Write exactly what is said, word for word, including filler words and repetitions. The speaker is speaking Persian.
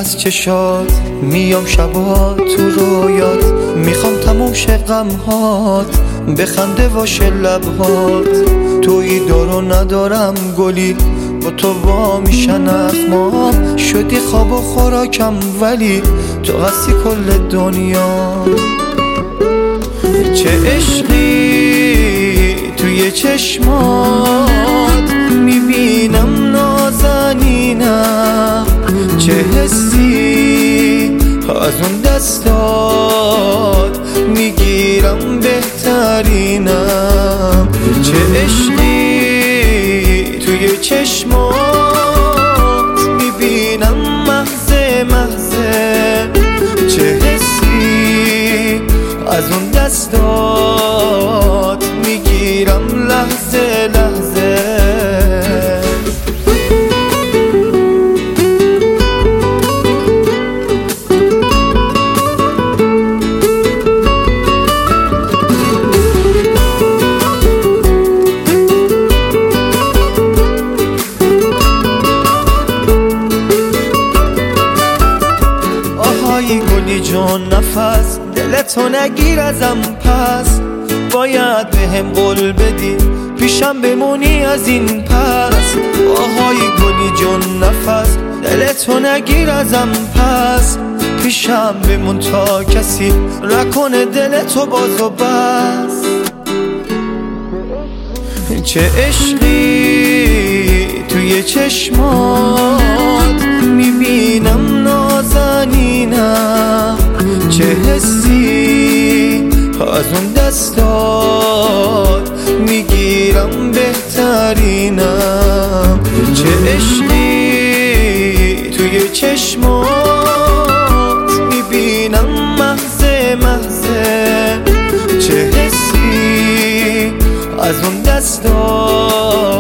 از چشات میام شبات تو رویات، میخوام تموم شه غمهات، بخنده واشه لبهات. تویی دارو ندارم گلی، با تو وا میشن اخمام. شدی خواب و خوراکم ولی تو قصی کل دنیا. چه عشقی توی چشمات میبینم نازنینم، چه حسی از اون دستات میگیرم بهترینم. چه عشقی توی چشمات میبینم محضه محضه، چه حسی از اون دستات میگیرم لحظه لحظه. آهای گلی جون نفس، دلتو نگیر ازم پس، باید به هم قول بدی پیشم بمونی از این پس. آهای گلی جون نفس، دلتو نگیر ازم پس، پیشم بمون تا کسی نکنه دلتو باز و بس. چه عشقی توی چشمات میبینم نازنینم، چه حسی از اون دستات میگیرم بهترینم. چه عشقی توی چشمات میبینم محضه محضه، چه حسی از اون دستات